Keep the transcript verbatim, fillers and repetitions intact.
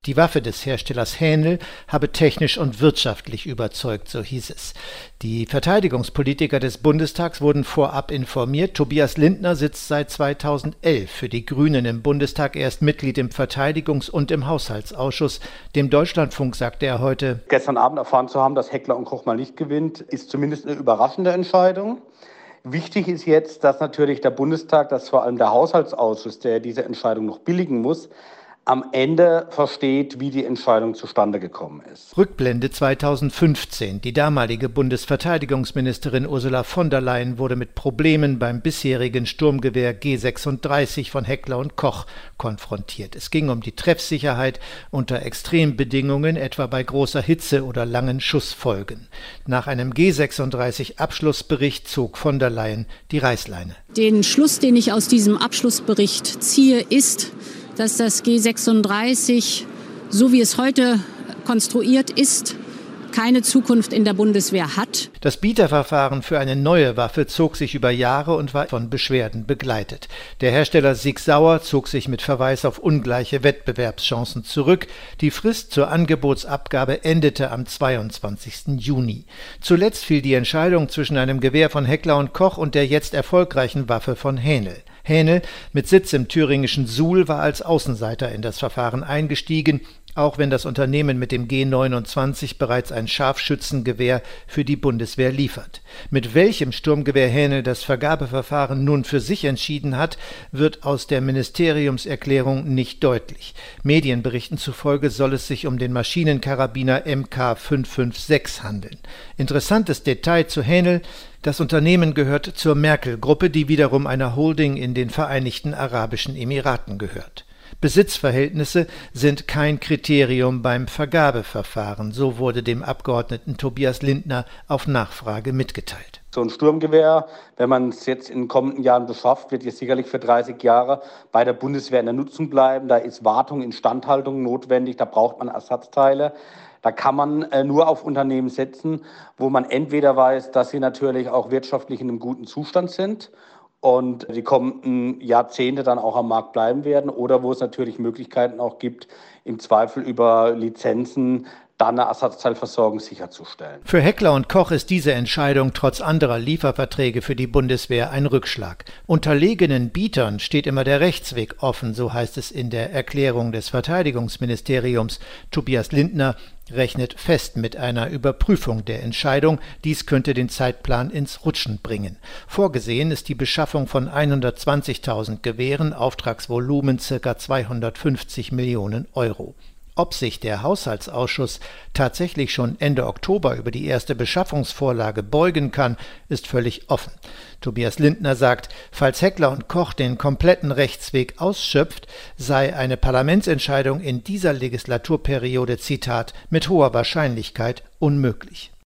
Die Waffe des Herstellers Hänel habe technisch und wirtschaftlich überzeugt, so hieß es. Die Verteidigungspolitiker des Bundestags wurden vorab informiert. Tobias Lindner sitzt seit zweitausendelf für die Grünen im Bundestag. Er ist Mitglied im Verteidigungs- und im Haushaltsausschuss. Dem Deutschlandfunk sagte er heute: Gestern Abend erfahren zu haben, dass Heckler und Koch mal nicht gewinnt, ist zumindest eine überraschende Entscheidung. Wichtig ist jetzt, dass natürlich der Bundestag, dass vor allem der Haushaltsausschuss, der diese Entscheidung noch billigen muss, am Ende versteht, wie die Entscheidung zustande gekommen ist. Rückblende zweitausendfünfzehn. Die damalige Bundesverteidigungsministerin Ursula von der Leyen wurde mit Problemen beim bisherigen Sturmgewehr G sechsunddreißig von Heckler und Koch konfrontiert. Es ging um die Treffsicherheit unter Extrembedingungen, etwa bei großer Hitze oder langen Schussfolgen. Nach einem G sechsunddreißig Abschlussbericht zog von der Leyen die Reißleine. Den Schluss, den ich aus diesem Abschlussbericht ziehe, ist, dass das G sechsunddreißig, so wie es heute konstruiert ist, keine Zukunft in der Bundeswehr hat. Das Bieterverfahren für eine neue Waffe zog sich über Jahre und war von Beschwerden begleitet. Der Hersteller Sig Sauer zog sich mit Verweis auf ungleiche Wettbewerbschancen zurück. Die Frist zur Angebotsabgabe endete am zweiundzwanzigsten Juni. Zuletzt fiel die Entscheidung zwischen einem Gewehr von Heckler und Koch und der jetzt erfolgreichen Waffe von Hänel. Hänel mit Sitz im thüringischen Suhl war als Außenseiter in das Verfahren eingestiegen, auch wenn das Unternehmen mit dem G neunundzwanzig bereits ein Scharfschützengewehr für die Bundeswehr liefert. Mit welchem Sturmgewehr Hänel das Vergabeverfahren nun für sich entschieden hat, wird aus der Ministeriumserklärung nicht deutlich. Medienberichten zufolge soll es sich um den Maschinenkarabiner M K fünf fünf sechs handeln. Interessantes Detail zu Hänel: Das Unternehmen gehört zur Merkel-Gruppe, die wiederum einer Holding in den Vereinigten Arabischen Emiraten gehört. Besitzverhältnisse sind kein Kriterium beim Vergabeverfahren, so wurde dem Abgeordneten Tobias Lindner auf Nachfrage mitgeteilt. So ein Sturmgewehr, wenn man es jetzt in den kommenden Jahren beschafft, wird jetzt sicherlich für dreißig Jahre bei der Bundeswehr in der Nutzung bleiben. Da ist Wartung, Instandhaltung notwendig, da braucht man Ersatzteile. Da kann man äh, nur auf Unternehmen setzen, wo man entweder weiß, dass sie natürlich auch wirtschaftlich in einem guten Zustand sind und die kommenden Jahrzehnte dann auch am Markt bleiben werden, oder wo es natürlich Möglichkeiten auch gibt, im Zweifel über Lizenzen dann eine Ersatzteilversorgung sicherzustellen. Für Heckler und Koch ist diese Entscheidung trotz anderer Lieferverträge für die Bundeswehr ein Rückschlag. Unterlegenen Bietern steht immer der Rechtsweg offen, so heißt es in der Erklärung des Verteidigungsministeriums. Tobias Lindner rechnet fest mit einer Überprüfung der Entscheidung. Dies könnte den Zeitplan ins Rutschen bringen. Vorgesehen ist die Beschaffung von hundertzwanzigtausend Gewehren, Auftragsvolumen ca. zweihundertfünfzig Millionen Euro. Ob sich der Haushaltsausschuss tatsächlich schon Ende Oktober über die erste Beschaffungsvorlage beugen kann, ist völlig offen. Tobias Lindner sagt, falls Heckler und Koch den kompletten Rechtsweg ausschöpft, sei eine Parlamentsentscheidung in dieser Legislaturperiode, Zitat, mit hoher Wahrscheinlichkeit unmöglich.